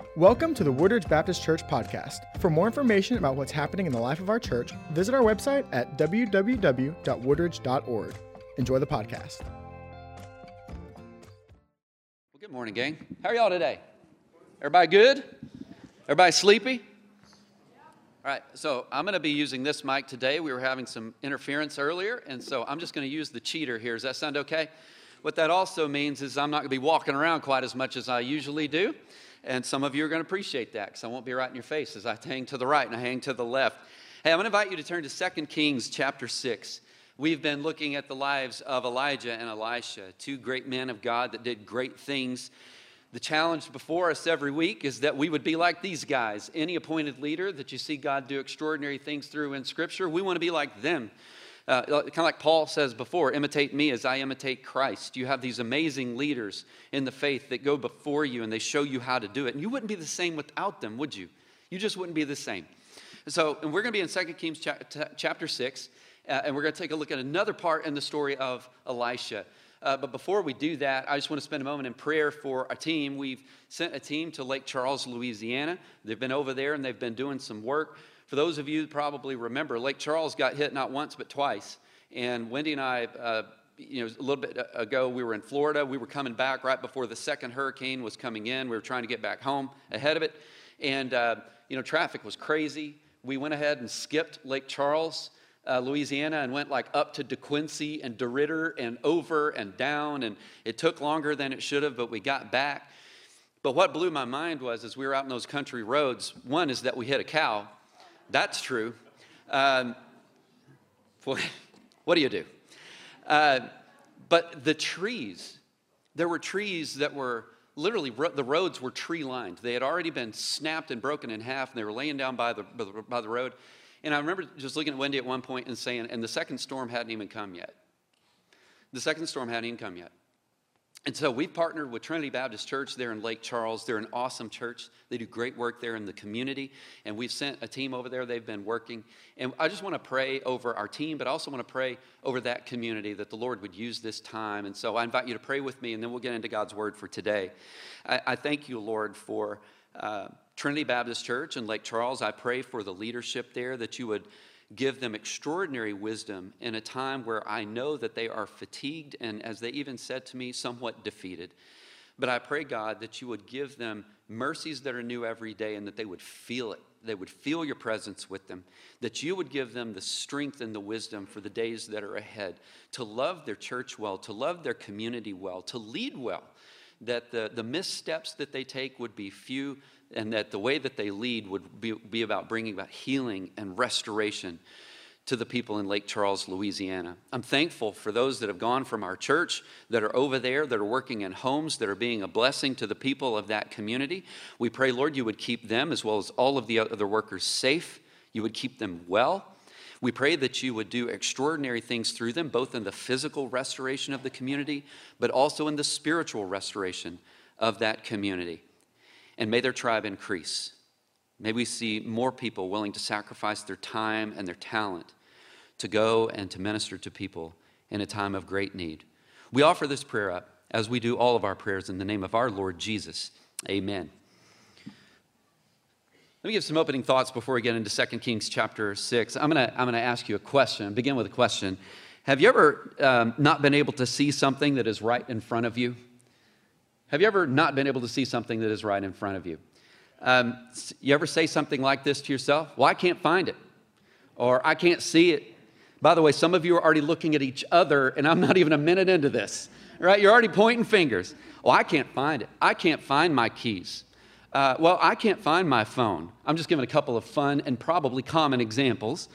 Welcome to the Woodridge Baptist Church podcast. For more information about what's happening in the life of our church, visit our website at www.woodridge.org. Enjoy the podcast. Well, good morning, gang. How are y'all today? Everybody good? Everybody sleepy? All right, so I'm going to be using this mic today. We were having some interference earlier, and so I'm just going to use the cheater here. Does that sound okay? What that also means is I'm not going to be walking around quite as much as I usually do. And some of you are going to appreciate that because I won't be right in your face as I hang to the right and I hang to the left. Hey, I'm going to invite you to turn to 2 Kings chapter 6. We've been looking at the lives of Elijah and Elisha, two great men of God that did great things. The challenge before us every week is that we would be like these guys. Any appointed leader that you see God do extraordinary things through in Scripture, we want to be like them. Kind of like Paul says before, imitate me as I imitate Christ. You have these amazing leaders in the faith that go before you and they show you how to do it. And you wouldn't be the same without them, would you? You just wouldn't be the same. So, and we're going to be in 2 Kings chapter 6, and we're going to take a look at another part in the story of Elisha. But before we do that, I just want to spend a moment in prayer for our team. We've sent a team to Lake Charles, Louisiana. They've been over there and they've been doing some work. For those of you who probably remember, Lake Charles got hit not once but twice. And Wendy and I, a little bit ago, we were in Florida. We were coming back right before the second hurricane was coming in. We were trying to get back home ahead of it. And, traffic was crazy. We went ahead and skipped Lake Charles, Louisiana, and went like up to DeQuincy and DeRidder and over and down. And it took longer than it should have, but we got back. But what blew my mind was, as we were out in those country roads, one is that we hit a cow. That's true. What do you do? But the trees, there were trees that were literally, the roads were tree lined. They had already been snapped and broken in half, and they were laying down by the road. And I remember just looking at Wendy at one point and saying, and the second storm hadn't even come yet. The second storm hadn't even come yet. And so we've partnered with Trinity Baptist Church there in Lake Charles. They're an awesome church. They do great work there in the community. And we've sent a team over there. They've been working. And I just want to pray over our team, but I also want to pray over that community that the Lord would use this time. And so I invite you to pray with me, and then we'll get into God's word for today. I thank you, Lord, for Trinity Baptist Church in Lake Charles. I pray for the leadership there, that you would give them extraordinary wisdom in a time where I know that they are fatigued and, as they even said to me, somewhat defeated. But I pray, God, that you would give them mercies that are new every day and that they would feel it. They would feel your presence with them, that you would give them the strength and the wisdom for the days that are ahead, to love their church well, to love their community well, to lead well, that the missteps that they take would be few, and that the way that they lead would be about bringing about healing and restoration to the people in Lake Charles, Louisiana. I'm thankful for those that have gone from our church, that are over there, that are working in homes, that are being a blessing to the people of that community. We pray, Lord, you would keep them as well as all of the other workers safe. You would keep them well. We pray that you would do extraordinary things through them, both in the physical restoration of the community, but also in the spiritual restoration of that community. And may their tribe increase. May we see more people willing to sacrifice their time and their talent to go and to minister to people in a time of great need. We offer this prayer up, as we do all of our prayers, in the name of our Lord Jesus. Amen. Let me give some opening thoughts before we get into 2 Kings chapter 6. I'm gonna ask you a question, begin with a question. Have you ever not been able to see something that is right in front of you? Have you ever not been able to see something that is right in front of you? You ever say something like this to yourself? Well, I can't find it. Or I can't see it. By the way, some of you are already looking at each other, and I'm not even a minute into this. Right? You're already pointing fingers. Well, I can't find it. I can't find my keys. Well, I can't find my phone. I'm just giving a couple of fun and probably common examples.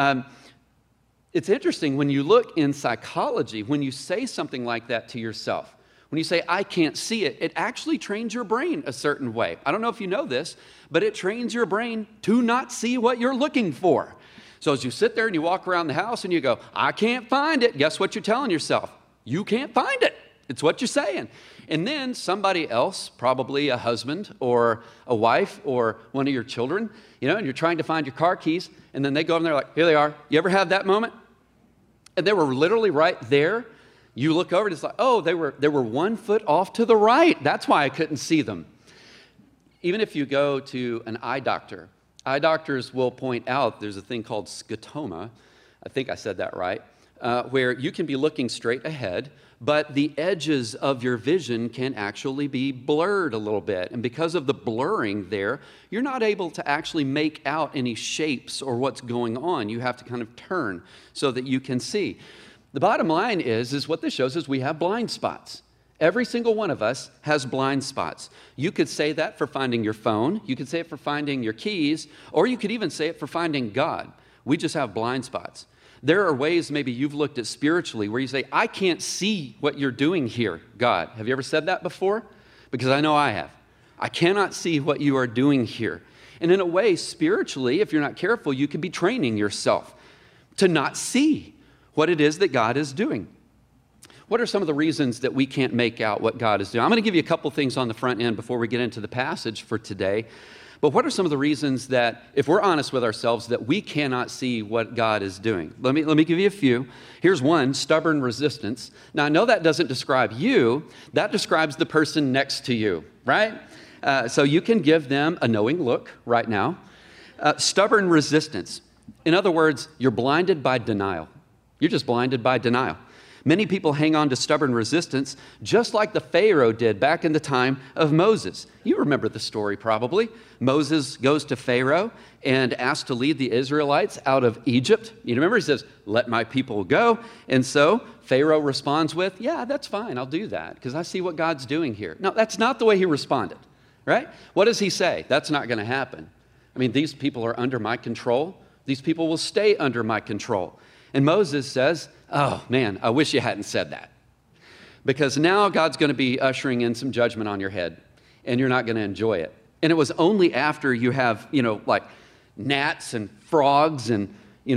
It's interesting when you look in psychology, when you say something like that to yourself. When you say, I can't see it, it actually trains your brain a certain way. I don't know if you know this, but it trains your brain to not see what you're looking for. So as you sit there and you walk around the house and you go, I can't find it, guess what you're telling yourself? You can't find it. It's what you're saying. And then somebody else, probably a husband or a wife or one of your children, and you're trying to find your car keys, and then they go over and they're like, here they are. You ever have that moment? And they were literally right there. You look over and it's like, oh, they were 1 foot off to the right. That's why I couldn't see them. Even if you go to an eye doctors will point out there's a thing called scotoma. I think I said that right, where you can be looking straight ahead, but the edges of your vision can actually be blurred a little bit. And because of the blurring there, you're not able to actually make out any shapes or what's going on. You have to kind of turn so that you can see. The bottom line is what this shows is we have blind spots. Every single one of us has blind spots. You could say that for finding your phone. You could say it for finding your keys, or you could even say it for finding God. We just have blind spots. There are ways maybe you've looked at spiritually where you say, I can't see what you're doing here, God. Have you ever said that before? Because I know I have. I cannot see what you are doing here. And in a way, spiritually, if you're not careful, you could be training yourself to not see what it is that God is doing. What are some of the reasons that we can't make out what God is doing? I'm going to give you a couple things on the front end before we get into the passage for today. But what are some of the reasons that, if we're honest with ourselves, that we cannot see what God is doing? Let me give you a few. Here's one, stubborn resistance. Now, I know that doesn't describe you. That describes the person next to you, right? So you can give them a knowing look right now. Stubborn resistance. In other words, you're blinded by denial. You're just blinded by denial. Many people hang on to stubborn resistance, just like the Pharaoh did back in the time of Moses. You remember the story probably. Moses goes to Pharaoh and asks to lead the Israelites out of Egypt. You remember he says, let my people go. And so Pharaoh responds with, yeah, that's fine. I'll do that because I see what God's doing here. No, that's not the way he responded, right? What does he say? That's not going to happen. I mean, these people are under my control. These people will stay under my control. And Moses says, oh, man, I wish you hadn't said that. Because now God's going to be ushering in some judgment on your head, and you're not going to enjoy it. And it was only after you have, like gnats and frogs and,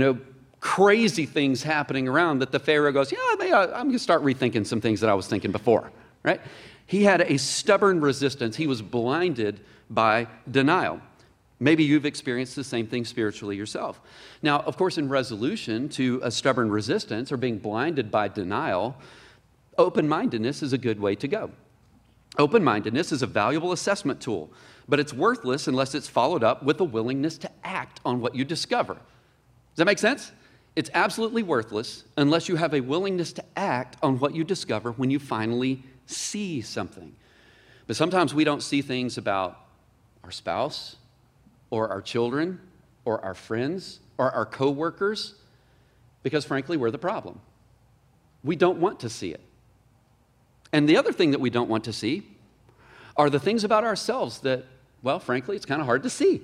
crazy things happening around that the Pharaoh goes, yeah, I'm going to start rethinking some things that I was thinking before, right? He had a stubborn resistance. He was blinded by denial. Maybe you've experienced the same thing spiritually yourself. Now, of course, in resolution to a stubborn resistance or being blinded by denial, open-mindedness is a good way to go. Open-mindedness is a valuable assessment tool, but it's worthless unless it's followed up with a willingness to act on what you discover. Does that make sense? It's absolutely worthless unless you have a willingness to act on what you discover when you finally see something. But sometimes we don't see things about our spouse, or our children, or our friends, or our coworkers, because frankly, we're the problem. We don't want to see it. And the other thing that we don't want to see are the things about ourselves that, well, frankly, it's kind of hard to see.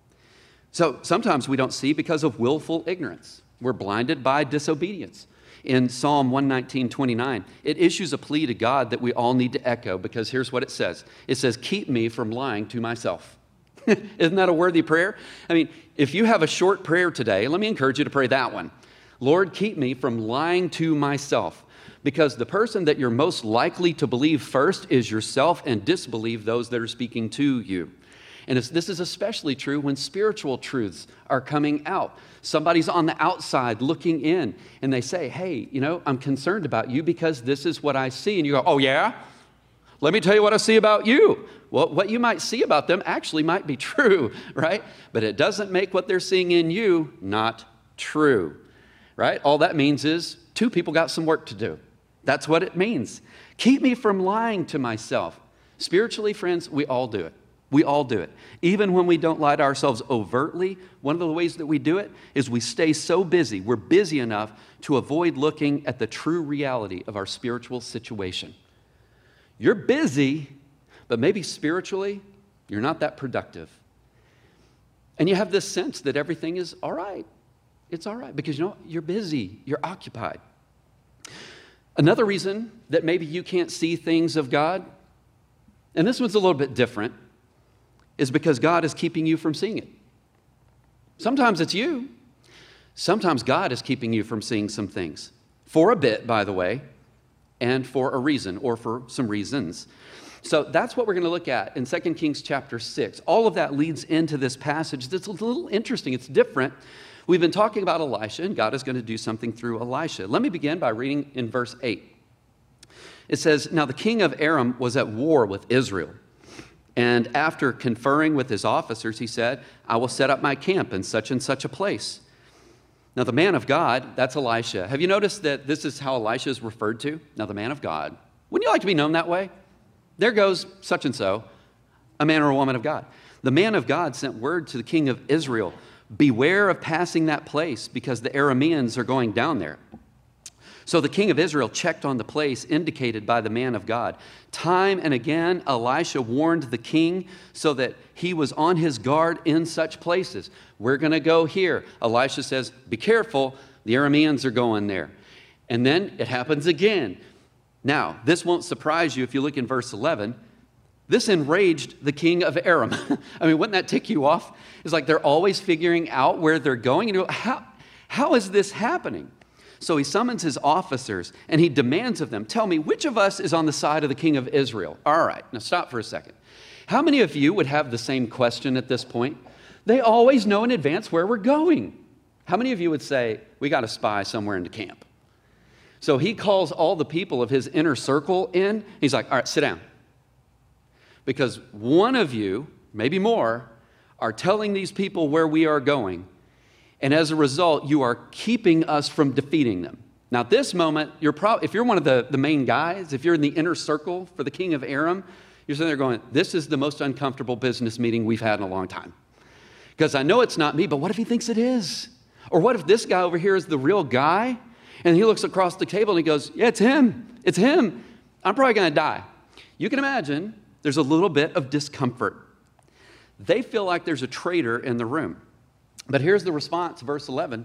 So sometimes we don't see because of willful ignorance. We're blinded by disobedience. In Psalm 119:29, it issues a plea to God that we all need to echo, because here's what it says. It says, keep me from lying to myself. Isn't that a worthy prayer? I mean, if you have a short prayer today, let me encourage you to pray that one. Lord, keep me from lying to myself, because the person that you're most likely to believe first is yourself and disbelieve those that are speaking to you. And this is especially true when spiritual truths are coming out. Somebody's on the outside looking in, and they say, hey, I'm concerned about you because this is what I see. And you go, oh, yeah? Let me tell you what I see about you. Well, what you might see about them actually might be true, right? But it doesn't make what they're seeing in you not true, right? All that means is two people got some work to do. That's what it means. Keep me from lying to myself. Spiritually, friends, we all do it. We all do it. Even when we don't lie to ourselves overtly, one of the ways that we do it is we stay so busy. We're busy enough to avoid looking at the true reality of our spiritual situation. You're busy, but maybe spiritually, you're not that productive. And you have this sense that everything is all right. It's all right because you're busy, you're occupied. Another reason that maybe you can't see things of God, and this one's a little bit different, is because God is keeping you from seeing it. Sometimes it's you. Sometimes God is keeping you from seeing some things. For a bit, by the way, and for a reason, or for some reasons. So that's what we're going to look at in 2 Kings chapter 6. All of that leads into this passage that's a little interesting. It's different. We've been talking about Elisha, and God is going to do something through Elisha. Let me begin by reading in verse 8. It says, now the king of Aram was at war with Israel. And after conferring with his officers, he said, I will set up my camp in such and such a place. Now, the man of God, that's Elisha. Have you noticed that this is how Elisha is referred to? Now, the man of God. Wouldn't you like to be known that way? There goes such and so, a man or a woman of God. The man of God sent word to the king of Israel, beware of passing that place because the Arameans are going down there. So the king of Israel checked on the place indicated by the man of God. Time and again, Elisha warned the king so that he was on his guard in such places. We're going to go here. Elisha says, be careful, the Arameans are going there. And then it happens again. Now, this won't surprise you if you look in verse 11. This enraged the king of Aram. I mean, wouldn't that tick you off? It's like they're always figuring out where they're going. And you go, how is this happening? So he summons his officers and he demands of them, tell me, which of us is on the side of the king of Israel? All right, now stop for a second. How many of you would have the same question at this point? They always know in advance where we're going. How many of you would say, we got a spy somewhere in the camp? So he calls all the people of his inner circle in. He's like, all right, sit down. Because one of you, maybe more, are telling these people where we are going. And as a result, you are keeping us from defeating them. Now, at this moment, if you're one of the main guys, if you're in the inner circle for the king of Aram, you're sitting there going, this is the most uncomfortable business meeting we've had in a long time. Because I know it's not me, but what if he thinks it is? Or what if this guy over here is the real guy? And he looks across the table and he goes, yeah, it's him. It's him. I'm probably going to die. You can imagine there's a little bit of discomfort. They feel like there's a traitor in the room. But here's the response, verse 11.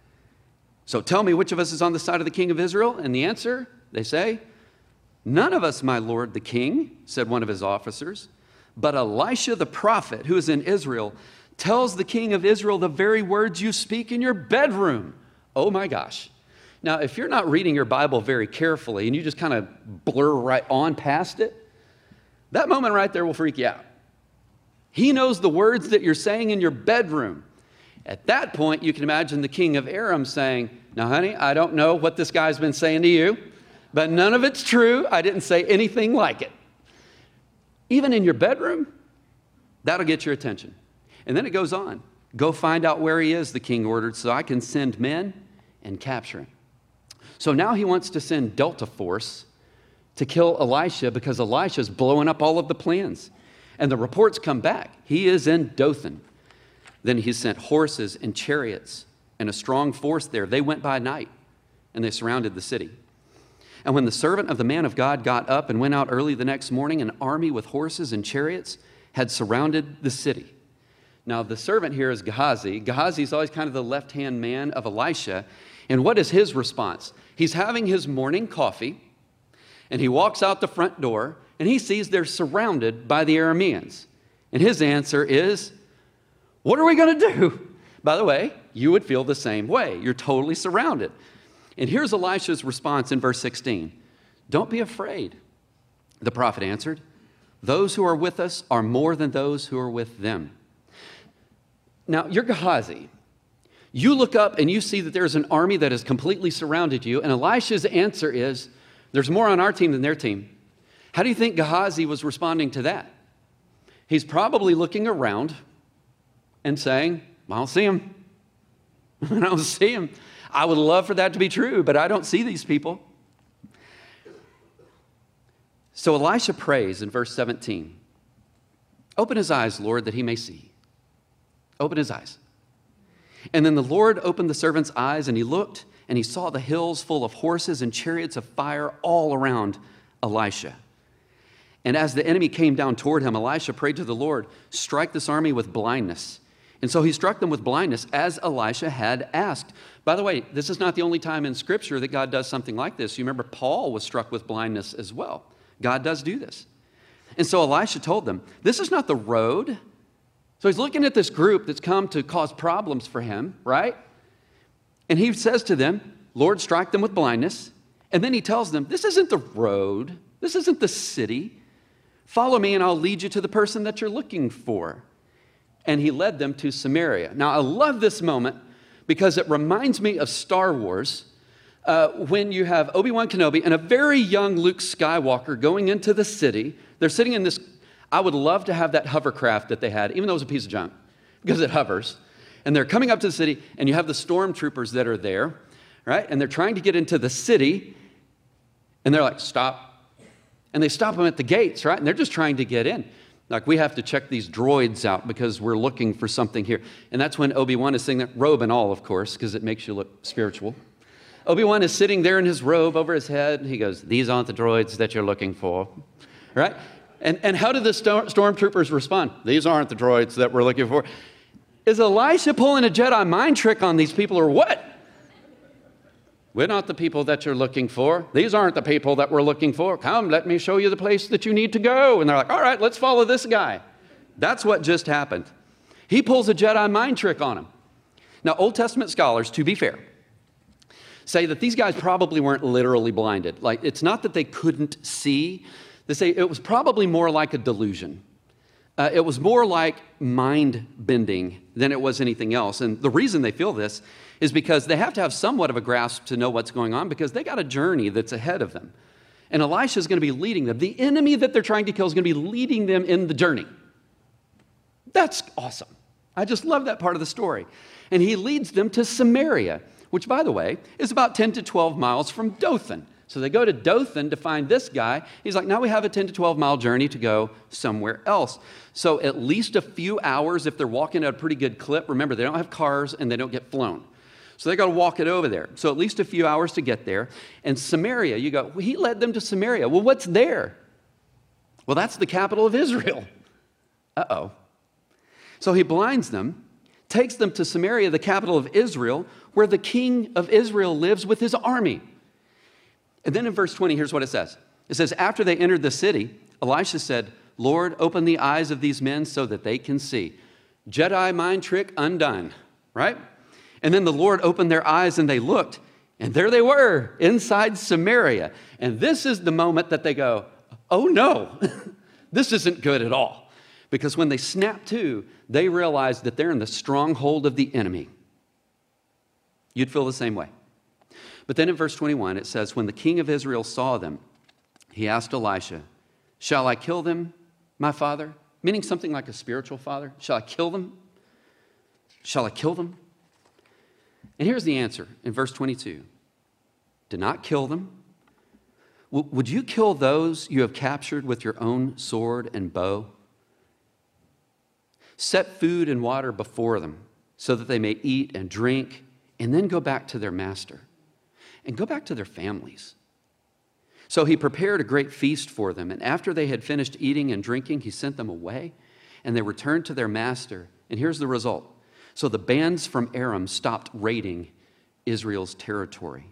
So tell me, which of us is on the side of the king of Israel? And the answer, they say, none of us, my lord the king, said one of his officers. But Elisha the prophet, who is in Israel, tells the king of Israel the very words you speak in your bedroom. Oh my gosh. Now, if you're not reading your Bible very carefully and you just kind of blur right on past it, that moment right there will freak you out. He knows the words that you're saying in your bedroom. At that point, you can imagine the king of Aram saying, now, honey, I don't know what this guy's been saying to you, but none of it's true. I didn't say anything like it. Even in your bedroom, that'll get your attention. And then it goes on. Go find out where he is, the king ordered, so I can send men and capture him. So now he wants to send Delta Force to kill Elisha because Elisha's blowing up all of the plans. And the reports come back. He is in Dothan. Then he sent horses and chariots and a strong force there. They went by night and they surrounded the city. And when the servant of the man of God got up and went out early the next morning, an army with horses and chariots had surrounded the city. Now, the servant here is Gehazi. Gehazi is always kind of the left-hand man of Elisha. And what is his response? He's having his morning coffee, and he walks out the front door, and he sees they're surrounded by the Arameans. And his answer is, what are we going to do? By the way, you would feel the same way. You're totally surrounded. And here's Elisha's response in verse 16. Don't be afraid, the prophet answered. Those who are with us are more than those who are with them. Now, you're Gehazi. You look up and you see that there's an army that has completely surrounded you. And Elisha's answer is, there's more on our team than their team. How do you think Gehazi was responding to that? He's probably looking around and saying, I don't see him. I don't see him. I would love for that to be true, but I don't see these people. So Elisha prays in verse 17. Open his eyes, Lord, that he may see. Open his eyes. And then the Lord opened the servant's eyes, and he looked, and he saw the hills full of horses and chariots of fire all around Elisha. And as the enemy came down toward him, Elisha prayed to the Lord, strike this army with blindness. And so he struck them with blindness as Elisha had asked. By the way, this is not the only time in Scripture that God does something like this. You remember Paul was struck with blindness as well. God does do this. And so Elisha told them, this is not the road. So he's looking at this group that's come to cause problems for him, right? And he says to them, Lord, strike them with blindness. And then he tells them, this isn't the road. This isn't the city. Follow me and I'll lead you to the person that you're looking for. And he led them to Samaria. Now, I love this moment because it reminds me of Star Wars when you have Obi-Wan Kenobi and a very young Luke Skywalker going into the city. They're sitting in this, I would love to have that hovercraft that they had, even though it was a piece of junk, because it hovers. And they're coming up to the city, and you have the stormtroopers that are there, right? And they're trying to get into the city, and they're like, stop. And they stop them at the gates, right? And they're just trying to get in. Like, we have to check these droids out because we're looking for something here. And that's when Obi-Wan is sitting there, robe and all, of course, because it makes you look spiritual. Obi-Wan is sitting there in his robe over his head. He goes, these aren't the droids that you're looking for, right? And how did the stormtroopers respond? These aren't the droids that we're looking for. Is Elisha pulling a Jedi mind trick on these people or what? We're not the people that you're looking for. These aren't the people that we're looking for. Come, let me show you the place that you need to go. And they're like, all right, let's follow this guy. That's what just happened. He pulls a Jedi mind trick on him. Now, Old Testament scholars, to be fair, say that these guys probably weren't literally blinded. Like, it's not that they couldn't see. They say it was probably more like a delusion. It was more like mind bending than it was anything else. And the reason they feel this is because they have to have somewhat of a grasp to know what's going on because they got a journey that's ahead of them. And Elisha is going to be leading them. The enemy that they're trying to kill is going to be leading them in the journey. That's awesome. I just love that part of the story. And he leads them to Samaria, which, by the way, is about 10 to 12 miles from Dothan. So they go to Dothan to find this guy. He's like, now we have a 10 to 12 mile journey to go somewhere else. So at least a few hours if they're walking at a pretty good clip. Remember, they don't have cars and they don't get flown. So they got to walk it over there. So at least a few hours to get there. And Samaria, you go, well, he led them to Samaria. Well, what's there? Well, that's the capital of Israel. Uh-oh. So he blinds them, takes them to Samaria, the capital of Israel, where the king of Israel lives with his army. And then in verse 20, here's what it says. It says, after they entered the city, Elisha said, Lord, open the eyes of these men so that they can see. Jedi mind trick undone, right? And then the Lord opened their eyes and they looked, and there they were inside Samaria. And this is the moment that they go, oh no, this isn't good at all. Because when they snap to, they realize that they're in the stronghold of the enemy. You'd feel the same way. But then in verse 21, it says, when the king of Israel saw them, he asked Elisha, shall I kill them, my father? Meaning something like a spiritual father. Shall I kill them? Shall I kill them? And here's the answer in verse 22. Do not kill them. Would you kill those you have captured with your own sword and bow? Set food and water before them so that they may eat and drink and then go back to their master. And go back to their families. So he prepared a great feast for them, and after they had finished eating and drinking, he sent them away, and they returned to their master. And here's the result. So the bands from Aram stopped raiding Israel's territory.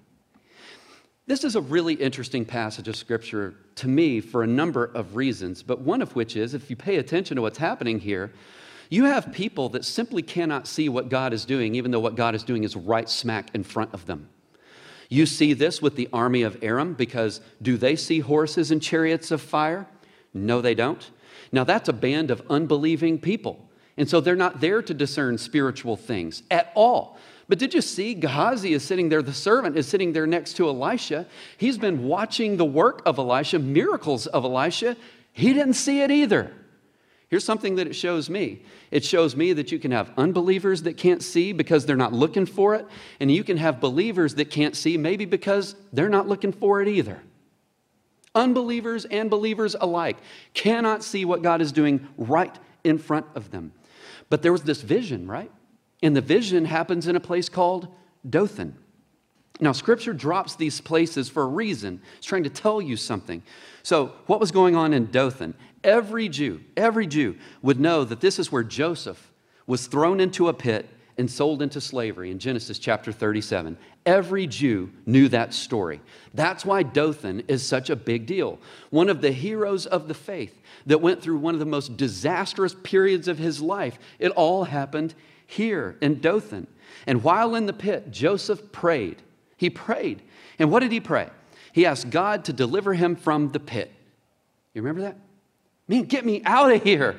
This is a really interesting passage of Scripture to me for a number of reasons, but one of which is, if you pay attention to what's happening here, you have people that simply cannot see what God is doing, even though what God is doing is right smack in front of them. You see this with the army of Aram, because do they see horses and chariots of fire? No, they don't. Now, that's a band of unbelieving people. And so they're not there to discern spiritual things at all. But did you see Gehazi is sitting there, the servant is sitting there next to Elisha. He's been watching the work of Elisha, miracles of Elisha. He didn't see it either. Here's something that it shows me. It shows me that you can have unbelievers that can't see because they're not looking for it, and you can have believers that can't see maybe because they're not looking for it either. Unbelievers and believers alike cannot see what God is doing right in front of them. But there was this vision, right? And the vision happens in a place called Dothan. Now, Scripture drops these places for a reason. It's trying to tell you something. So, what was going on in Dothan? Every Jew would know that this is where Joseph was thrown into a pit and sold into slavery in Genesis chapter 37. Every Jew knew that story. That's why Dothan is such a big deal. One of the heroes of the faith that went through one of the most disastrous periods of his life. It all happened here in Dothan. And while in the pit, Joseph prayed. He prayed. And what did he pray? He asked God to deliver him from the pit. You remember that? Man, get me out of here.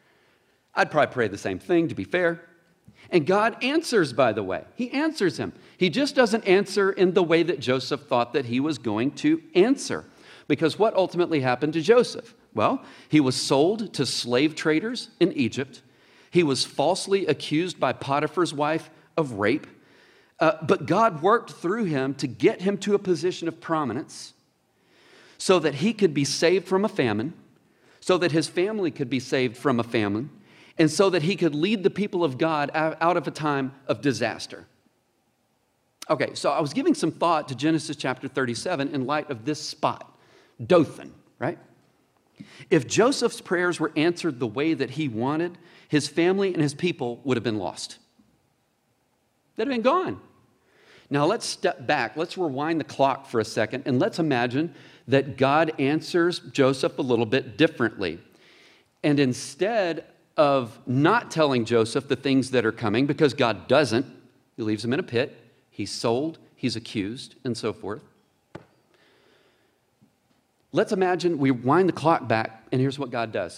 I'd probably pray the same thing, to be fair. And God answers, by the way. He answers him. He just doesn't answer in the way that Joseph thought that he was going to answer. Because what ultimately happened to Joseph? Well, he was sold to slave traders in Egypt. He was falsely accused by Potiphar's wife of rape. But God worked through him to get him to a position of prominence so that he could be saved from a famine, so that his family could be saved from a famine, and so that he could lead the people of God out of a time of disaster. Okay, so I was giving some thought to Genesis chapter 37 in light of this spot, Dothan, right? If Joseph's prayers were answered the way that he wanted, his family and his people would have been lost. They'd have been gone. Now let's step back. Let's rewind the clock for a second, and let's imagine that God answers Joseph a little bit differently. And instead of not telling Joseph the things that are coming, because God doesn't, he leaves him in a pit, he's sold, he's accused, and so forth. Let's imagine we wind the clock back, and here's what God does.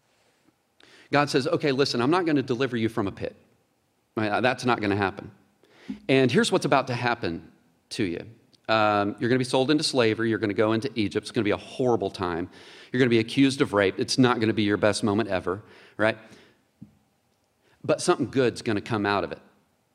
God says, okay, listen, I'm not going to deliver you from a pit. Right? That's not going to happen. And here's what's about to happen to you. You're going to be sold into slavery. You're going to go into Egypt. It's going to be a horrible time. You're going to be accused of rape. It's not going to be your best moment ever, right? But something good's going to come out of it.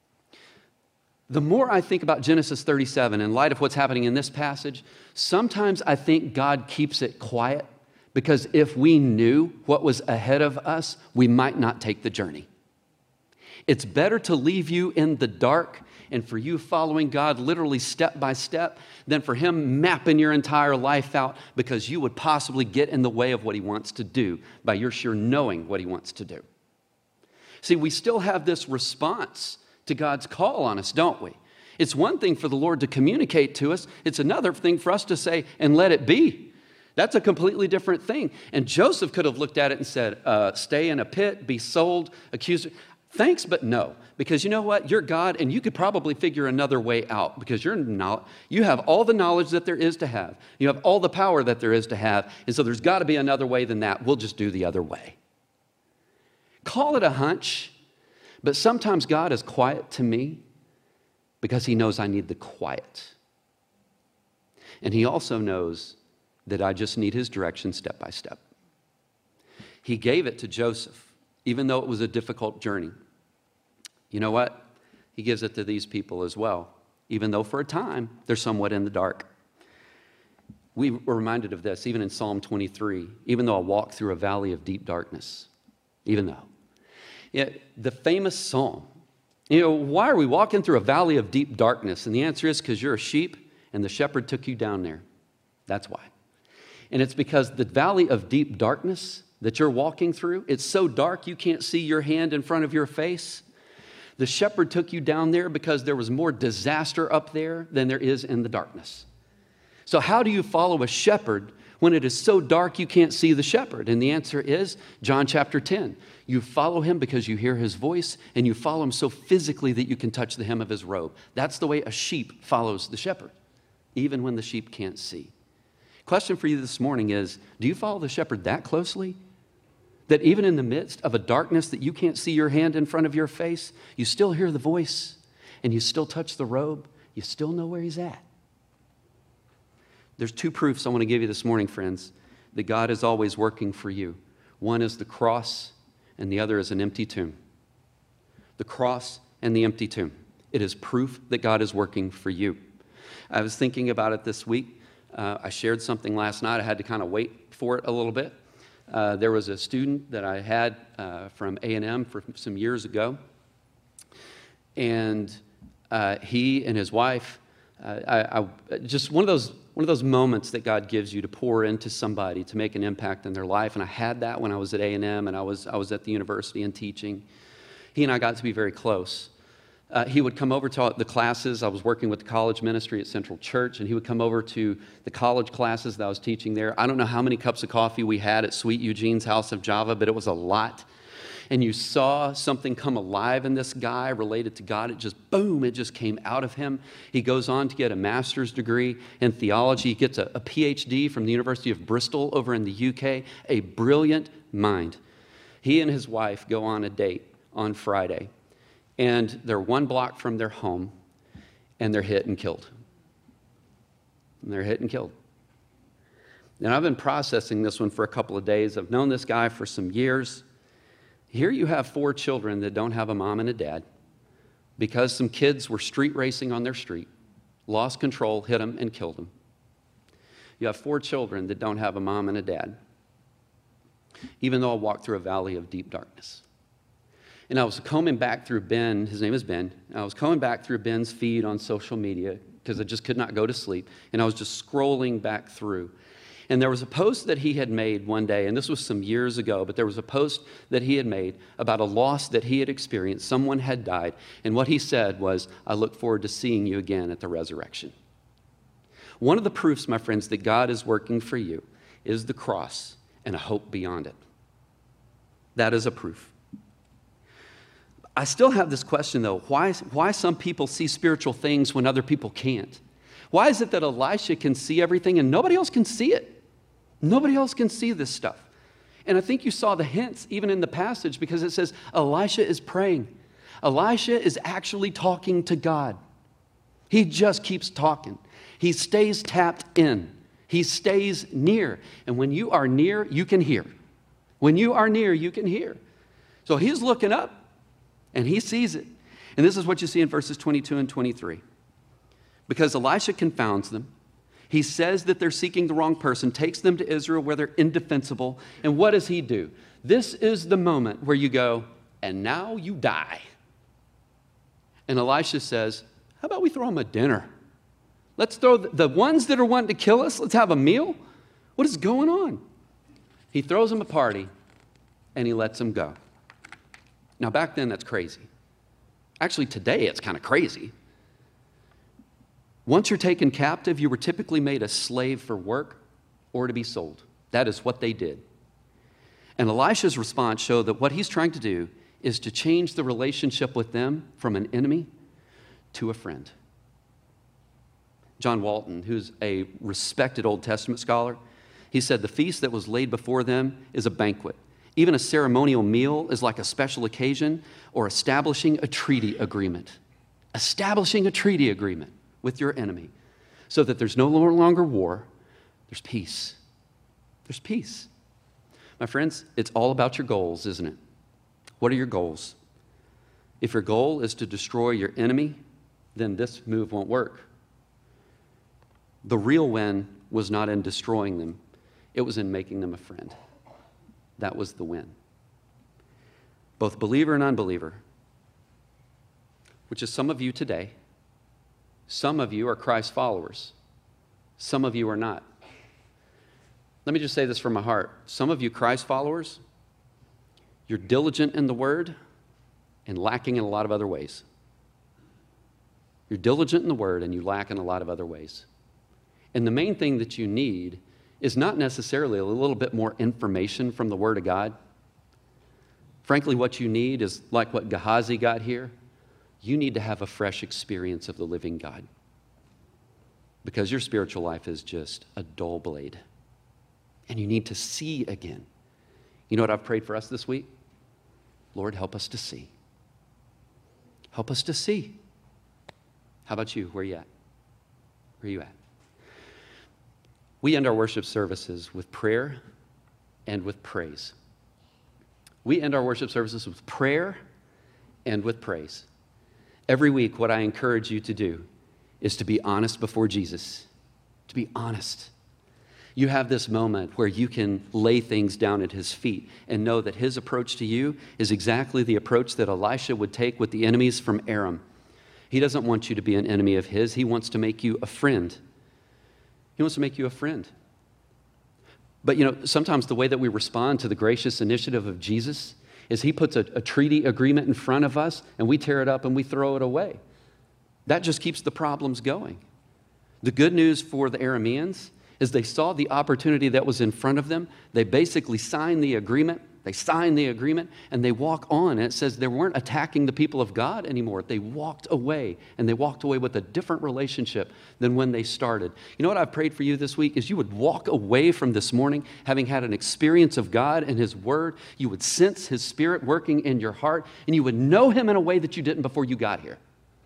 The more I think about Genesis 37 in light of what's happening in this passage, sometimes I think God keeps it quiet because if we knew what was ahead of us, we might not take the journey. It's better to leave you in the dark and for you following God literally step by step than for him mapping your entire life out because you would possibly get in the way of what he wants to do by your sheer knowing what he wants to do. See, we still have this response to God's call on us, don't we? It's one thing for the Lord to communicate to us. It's another thing for us to say, and let it be. That's a completely different thing. And Joseph could have looked at it and said, stay in a pit, be sold, accused. Thanks, but no. Because you know what? You're God, and you could probably figure another way out because you have all the knowledge that there is to have. You have all the power that there is to have. And so there's got to be another way than that. We'll just do the other way. Call it a hunch, but sometimes God is quiet to me because he knows I need the quiet. And he also knows that I just need his direction step by step. He gave it to Joseph. Even though it was a difficult journey. You know what? He gives it to these people as well, even though for a time they're somewhat in the dark. We were reminded of this even in Psalm 23, even though I walk through a valley of deep darkness, even though. Yeah, the famous psalm, why are we walking through a valley of deep darkness? And the answer is because you're a sheep and the shepherd took you down there. That's why. And it's because the valley of deep darkness that you're walking through, it's so dark you can't see your hand in front of your face. The shepherd took you down there because there was more disaster up there than there is in the darkness. So how do you follow a shepherd when it is so dark you can't see the shepherd? And the answer is John chapter 10. You follow him because you hear his voice, and you follow him so physically that you can touch the hem of his robe. That's the way a sheep follows the shepherd, even when the sheep can't see. Question for you this morning is, do you follow the shepherd that closely? That even in the midst of a darkness that you can't see your hand in front of your face, you still hear the voice and you still touch the robe. You still know where he's at. There's two proofs I want to give you this morning, friends, that God is always working for you. One is the cross and the other is an empty tomb. The cross and the empty tomb. It is proof that God is working for you. I was thinking about it this week. I shared something last night. I had to kind of wait for it a little bit. There was a student that I had from A&M for some years ago, and he and his wife, just one of those moments that God gives you to pour into somebody to make an impact in their life. And I had that when I was at A&M and I was at the university and teaching. He and I got to be very close. He would come over to the classes. I was working with the college ministry at Central Church, and he would come over to the college classes that I was teaching there. I don't know how many cups of coffee we had at Sweet Eugene's House of Java, but it was a lot. And you saw something come alive in this guy related to God. It just, boom, it just came out of him. He goes on to get a master's degree in theology. He gets a PhD from the University of Bristol over in the UK, a brilliant mind. He and his wife go on a date on Friday. And they're 1 block from their home, and they're hit and killed. And they're hit and killed. And I've been processing this one for a couple of days. I've known this guy for some years. Here you have 4 children that don't have a mom and a dad because some kids were street racing on their street, lost control, hit them, and killed them. You have 4 children that don't have a mom and a dad, even though I walked through a valley of deep darkness. And I was combing back through Ben, his name is Ben, I was combing back through Ben's feed on social media because I just could not go to sleep, and I was just scrolling back through. And there was a post that he had made one day, and this was some years ago, but there was a post that he had made about a loss that he had experienced. Someone had died, and what he said was, "I look forward to seeing you again at the resurrection." One of the proofs, my friends, that God is working for you is the cross and a hope beyond it. That is a proof. I still have this question, though. Why some people see spiritual things when other people can't? Why is it that Elisha can see everything and nobody else can see it? Nobody else can see this stuff. And I think you saw the hints even in the passage because it says Elisha is praying. Elisha is actually talking to God. He just keeps talking. He stays tapped in. He stays near. And when you are near, you can hear. When you are near, you can hear. So he's looking up and he sees it. And this is what you see in verses 22 and 23. Because Elisha confounds them. He says that they're seeking the wrong person, takes them to Israel where they're indefensible. And what does he do? This is the moment where you go, and now you die. And Elisha says, how about we throw them a dinner? Let's throw the ones that are wanting to kill us, let's have a meal. What is going on? He throws them a party, and he lets them go. Now, back then, that's crazy. Actually, today, it's kind of crazy. Once you're taken captive, you were typically made a slave for work or to be sold. That is what they did. And Elisha's response showed that what he's trying to do is to change the relationship with them from an enemy to a friend. John Walton, who's a respected Old Testament scholar, he said the feast that was laid before them is a banquet. Even a ceremonial meal is like a special occasion or establishing a treaty agreement. Establishing a treaty agreement with your enemy so that there's no longer war, there's peace. There's peace. My friends, it's all about your goals, isn't it? What are your goals? If your goal is to destroy your enemy, then this move won't work. The real win was not in destroying them. It was in making them a friend. That was the win. Both believer and unbeliever, which is some of you today. Some of you are Christ followers. Some of you are not. Let me just say this from my heart. Some of you Christ followers, you're diligent in the word and lacking in a lot of other ways. You're diligent in the word and you lack in a lot of other ways. And the main thing that you need is not necessarily a little bit more information from the Word of God. Frankly, what you need is like what Gehazi got here. You need to have a fresh experience of the living God. Because your spiritual life is just a dull blade. And you need to see again. You know what I've prayed for us this week? Lord, help us to see. Help us to see. How about you? Where are you at? Where are you at? We end our worship services with prayer and with praise. We end our worship services with prayer and with praise. Every week, what I encourage you to do is to be honest before Jesus. To be honest. You have this moment where you can lay things down at his feet and know that his approach to you is exactly the approach that Elisha would take with the enemies from Aram. He doesn't want you to be an enemy of his. He wants to make you a friend. He wants to make you a friend. But, sometimes the way that we respond to the gracious initiative of Jesus is he puts a treaty agreement in front of us and we tear it up and we throw it away. That just keeps the problems going. The good news for the Arameans is they saw the opportunity that was in front of them. They basically signed the agreement. They signed the agreement and they walk on. And it says they weren't attacking the people of God anymore. They walked away, and they walked away with a different relationship than when they started. You know what I've prayed for you this week is you would walk away from this morning having had an experience of God and his word. You would sense his spirit working in your heart, and you would know him in a way that you didn't before you got here.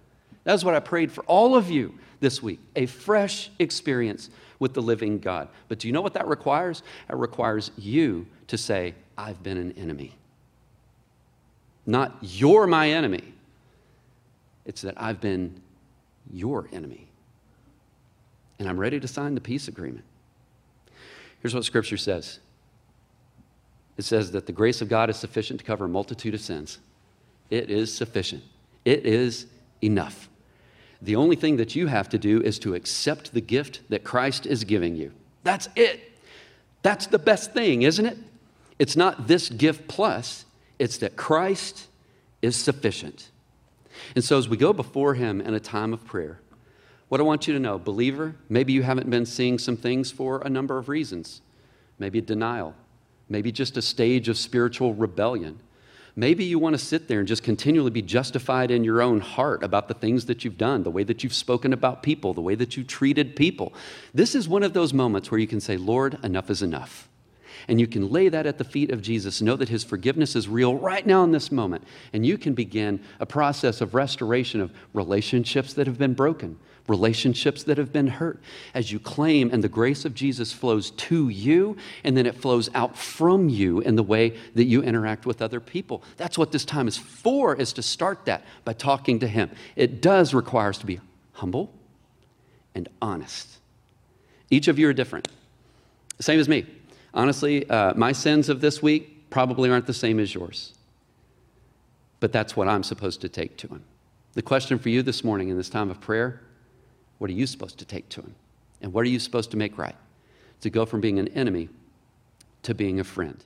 That's what I prayed for all of you this week, a fresh experience with the living God. But do you know what that requires? It requires you to say, I've been an enemy. Not you're my enemy. It's that I've been your enemy. And I'm ready to sign the peace agreement. Here's what Scripture says. It says that the grace of God is sufficient to cover a multitude of sins. It is sufficient. It is enough. The only thing that you have to do is to accept the gift that Christ is giving you. That's it. That's the best thing, isn't it? It's not this gift plus. It's that Christ is sufficient. And so as we go before him in a time of prayer, what I want you to know, believer, maybe you haven't been seeing some things for a number of reasons. Maybe denial. Maybe just a stage of spiritual rebellion. Maybe you want to sit there and just continually be justified in your own heart about the things that you've done, the way that you've spoken about people, the way that you treated people. This is one of those moments where you can say, Lord, enough is enough. And you can lay that at the feet of Jesus, know that his forgiveness is real right now in this moment. And you can begin a process of restoration of relationships that have been broken, relationships that have been hurt, as you claim, and the grace of Jesus flows to you, and then it flows out from you in the way that you interact with other people. That's what this time is for, is to start that by talking to him. It does require us to be humble and honest. Each of you are different. Same as me. Honestly, my sins of this week probably aren't the same as yours. But that's what I'm supposed to take to him. The question for you this morning in this time of prayer, what are you supposed to take to him? And what are you supposed to make right? To go from being an enemy to being a friend.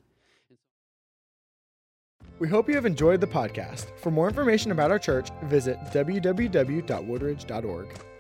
We hope you have enjoyed the podcast. For more information about our church, visit www.woodridge.org.